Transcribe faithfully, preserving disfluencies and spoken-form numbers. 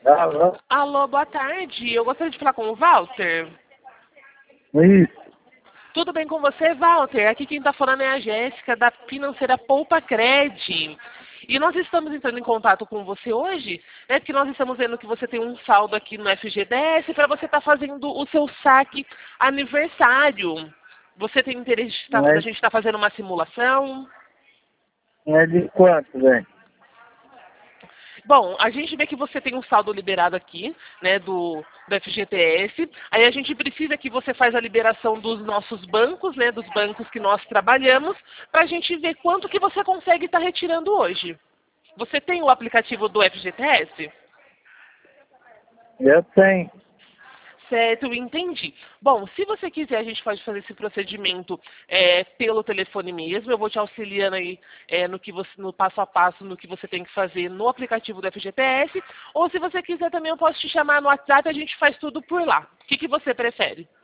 Alô? Alô, boa tarde. Eu gostaria de falar com o Walter. Isso. Tudo bem com você, Walter? Aqui quem está falando é a Jéssica, da financeira Poupa Cred. E nós estamos entrando em contato com você hoje, né, porque nós estamos vendo que você tem um saldo aqui no F G T S para você estar fazendo o seu saque aniversário. Você tem interesse de estar, da Mas gente estar fazendo uma simulação? é de quanto, velho? Bom, a gente vê que você tem um saldo liberado aqui, né, do, do F G T S. Aí a gente precisa que você faz a liberação dos nossos bancos, né, dos bancos que nós trabalhamos, para a gente ver quanto que você consegue estar retirando hoje. Você tem o aplicativo do F G T S? Eu tenho. Certo, eu entendi. Bom, se você quiser, a gente pode fazer esse procedimento é, pelo telefone mesmo. Eu vou te auxiliando aí é, no, que você, no passo a passo, no que você tem que fazer no aplicativo do F G T S. Ou se você quiser também, eu posso te chamar no WhatsApp e a gente faz tudo por lá. O que, que você prefere?